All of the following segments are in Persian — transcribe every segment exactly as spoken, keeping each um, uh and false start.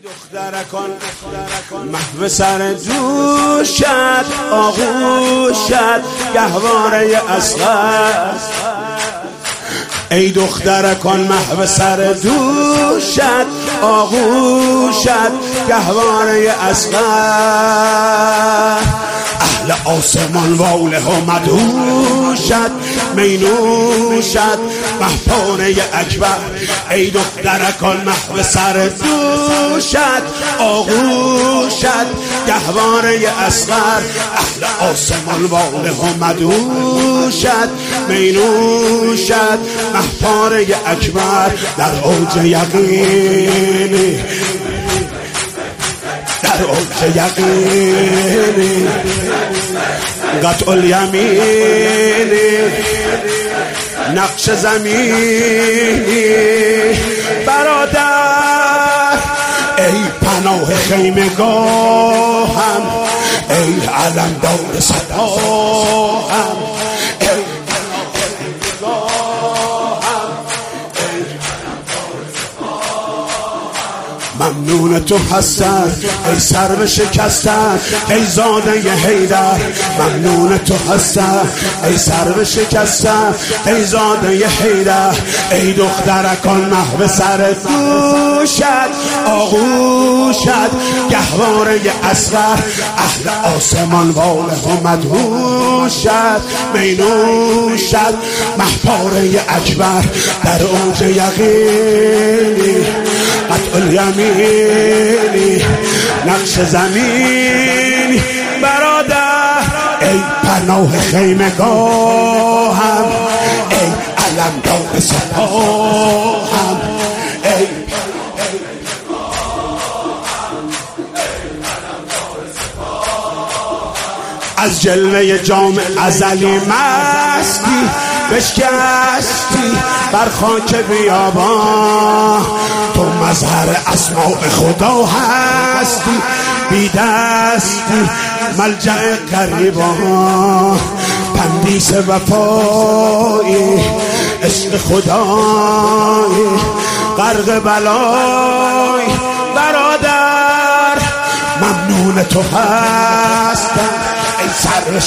دخترکان محو سر دوشت آغوشت گهواره اصغر. ای دخترکان محو سر دوشت آغوشت گهواره اصغر. اهل آسمان واله و مدهوشت مینوشت مهپانه اکبر. ای دخترکان محو سر دوشت آغوشت گهواره اصغر. اهل آسمان واله و مدهوشت مینوشت مهپانه اکبر. در اوج یقینی در اوج یقینی قطع الیمینی نقش زمینی برادر. ای پناه خیمگاهم ای علم دار سپاهم. ممنون تو هستم ای سرو شکستم ای زاده ی حیدر. ممنون تو هستم ای سرو شکستم ای زاده ی حیدر. ای دخترکان محو سر دوشت آغوشت گهواره اصغر. اهل آسمان واله و مدهوشت مینوشت مهپاره اکبر. در اوج یقینی قطع الیمینی نقش زمینی برادر. ای پناه خیمگاهم ای علم دار سپاهم. ای از جلوه جام ازلی مستی بشکستی بر خاک بیابان. تو مظهر اسماء خدا هستی بی دستی ملجأ غریبان. پندیس وفایی عشق خدایی غرق بلای برادر. ممنون تو هستم ای سر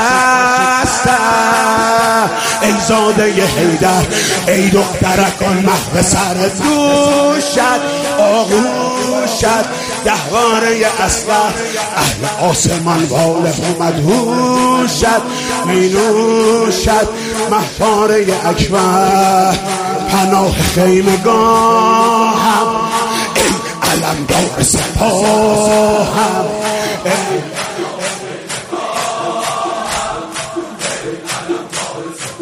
شکستم ای زاده ی حیدر. ای دخترکان محو سر دوشت آغوشت گهواره اصغر. اهل آسمان واله و مدهوشت مینوشت مهپاره اکبر. پناه خیمگاهم ای علم دار سپاهم. ای